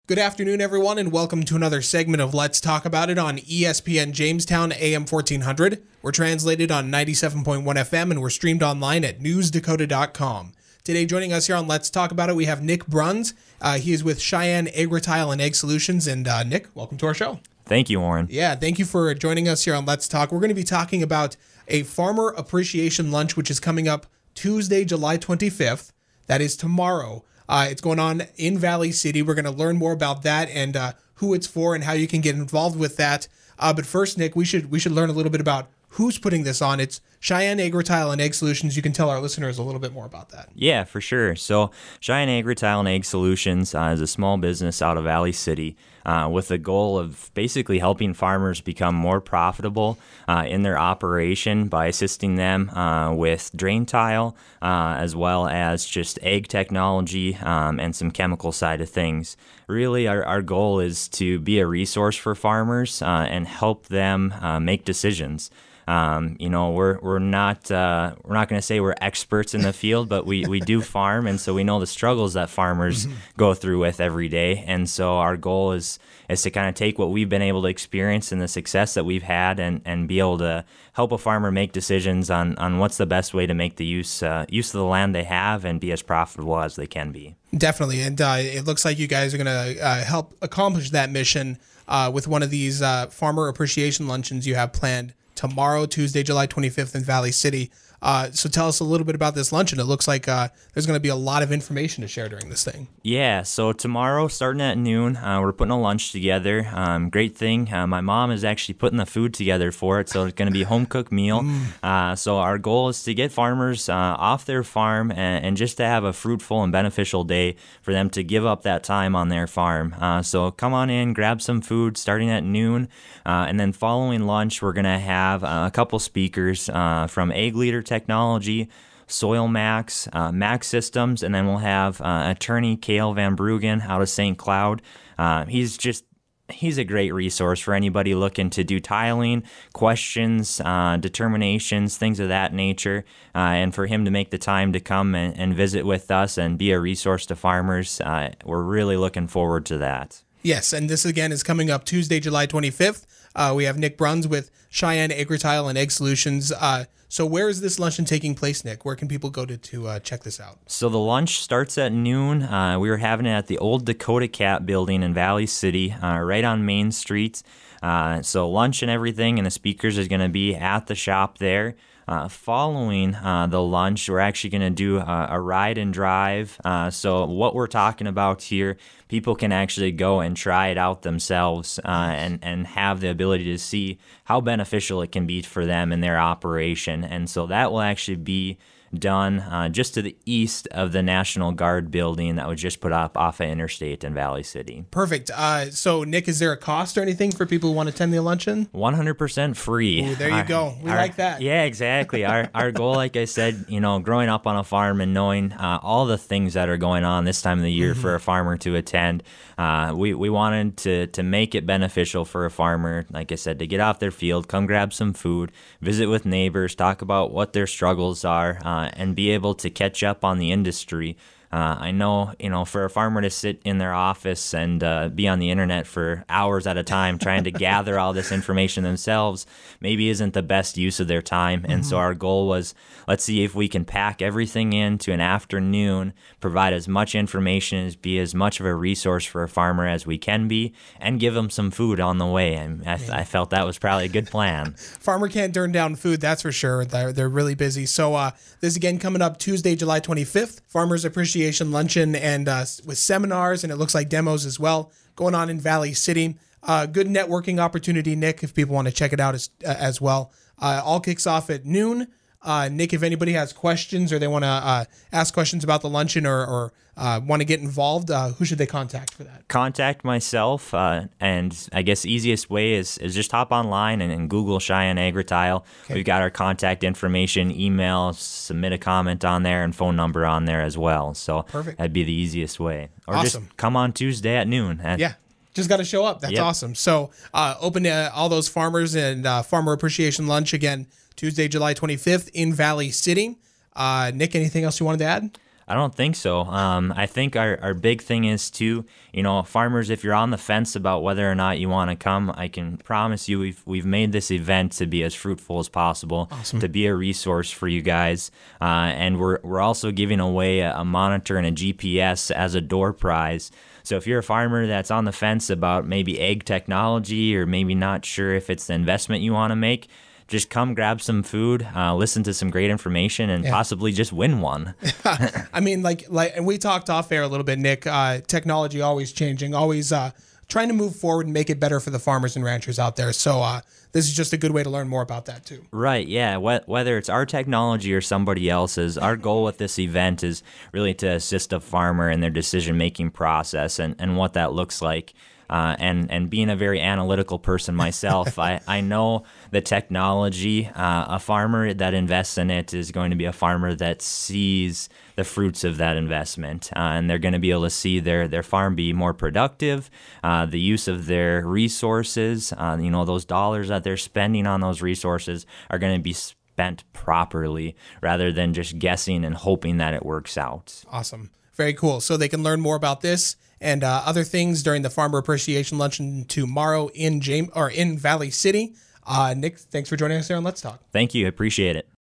Good afternoon, everyone, and welcome to another segment of Let's Talk About It on ESPN Jamestown AM 1400. We're translated on 97.1 FM, and we're streamed online at newsdakota.com. Today, joining us here on Let's Talk About It, we have Nick Bruns. He is with Cheyenne Agri-Tile and Egg Solutions. And Nick, welcome to our show. Thank you, Warren. Yeah, thank you for joining us here on Let's Talk. We're going to be talking about a Farmer Appreciation Lunch, which is coming up Tuesday, July 25th. That is tomorrow. It's going on in Valley City. We're going to learn more about that and who it's for and how you can get involved with that. But first, Nick, we should learn a little bit about who's putting this on. It's Cheyenne Agri-Tile and Egg Solutions. You can tell our listeners a little bit more about that. Yeah, for sure. So Cheyenne Agri-Tile and Egg Solutions is a small business out of Valley City with the goal of basically helping farmers become more profitable in their operation by assisting them with drain tile as well as just egg technology and some chemical side of things. Really, our goal is to be a resource for farmers and help them make decisions. We're not going to say we're experts in the field, but we do farm, and so we know the struggles that farmers go through with every day. And so our goal is to kind of take what we've been able to experience and the success that we've had, and be able to help a farmer make decisions on what's the best way to make the use of the land they have and be as profitable as they can be. Definitely, and it looks like you guys are going to help accomplish that mission with one of these farmer appreciation luncheons you have planned tomorrow, Tuesday, July 25th in Valley City. So tell us a little bit about this luncheon. It looks like there's going to be a lot of information to share during this thing. Yeah, so tomorrow, starting at noon, we're putting a lunch together. Great thing, my mom is actually putting the food together for it, so it's going to be a home-cooked meal. So our goal is to get farmers off their farm and just to have a fruitful and beneficial day for them to give up that time on their farm. So come on in, grab some food starting at noon, and then following lunch, we're going to have a couple speakers from Egg Leader Technology, Soil Max, Max Systems, and then we'll have attorney Cale Van Bruggen out of St. Cloud. He's a great resource for anybody looking to do tiling, questions, determinations, things of that nature, and for him to make the time to come and visit with us and be a resource to farmers. We're really looking forward to that. Yes, and this again is coming up Tuesday, July 25th. We have Nick Bruns with Cheyenne Agri-Tile and Egg Solutions. So where is this luncheon taking place, Nick? Where can people go to check this out? So the lunch starts at noon. We were having it at the old Dakota Cat building in Valley City, right on Main Street. So lunch and everything and the speakers is going to be at the shop there. Following the lunch, we're actually going to do a ride and drive. So what we're talking about here, people can actually go and try it out themselves and have the ability to see how beneficial it can be for them in their operation. And so that will actually be done just to the east of the National Guard building that was just put up off of Interstate in Valley City. Perfect. So, Nick, is there a cost or anything for people who want to attend the luncheon? 100% free. Ooh, there you go. We like that. Yeah, exactly. Our goal, like I said, growing up on a farm and knowing all the things that are going on this time of the year for a farmer to attend, we wanted to make it beneficial for a farmer, like I said, to get off their field, come grab some food, visit with neighbors, talk about what their struggles are, and be able to catch up on the industry. I know, for a farmer to sit in their office and be on the internet for hours at a time trying to gather all this information themselves maybe isn't the best use of their time. And so our goal was, let's see if we can pack everything into an afternoon, provide as much information, as be as much of a resource for a farmer as we can be, and give them some food on the way. And I felt that was probably a good plan. Farmer can't turn down food, that's for sure. They're really busy. So this again coming up Tuesday, July 25th, Farmers Appreciation Luncheon, and with seminars, and it looks like demos as well, going on in Valley City. Good networking opportunity, Nick, if people want to check it out as well. All kicks off at noon. Nick, if anybody has questions or they want to ask questions about the luncheon or want to get involved, who should they contact for that? Contact myself, and I guess easiest way is just hop online and Google Cheyenne Agri-Tile. Okay. We've got our contact information, email, submit a comment on there, and phone number on there as well. So perfect. That'd be the easiest way. Or awesome. Just come on Tuesday at noon. Yeah. Just got to show up. That's awesome. So open to all those farmers and Farmer Appreciation Lunch again, Tuesday, July 25th in Valley City. Nick, anything else you wanted to add? I don't think so. I think our big thing is too, farmers, if you're on the fence about whether or not you want to come, I can promise you we've made this event to be as fruitful as possible, to be a resource for you guys. And we're also giving away a monitor and a GPS as a door prize. So if you're a farmer that's on the fence about maybe egg technology or maybe not sure if it's the investment you want to make, just come grab some food, listen to some great information, and possibly just win one. I mean, and we talked off air a little bit, Nick. Technology always changing, always trying to move forward and make it better for the farmers and ranchers out there. So this is just a good way to learn more about that too. Right, yeah. Whether it's our technology or somebody else's, our goal with this event is really to assist a farmer in their decision-making process and what that looks like. And being a very analytical person myself, I know the technology. A farmer that invests in it is going to be a farmer that sees the fruits of that investment, and they're going to be able to see their farm be more productive, the use of their resources, those dollars that they're spending on those resources are going to be spent properly rather than just guessing and hoping that it works out. Awesome. Very cool. So they can learn more about this and other things during the Farmer Appreciation Luncheon tomorrow in Valley City. Nick, thanks for joining us here on Let's Talk. Thank you. Appreciate it.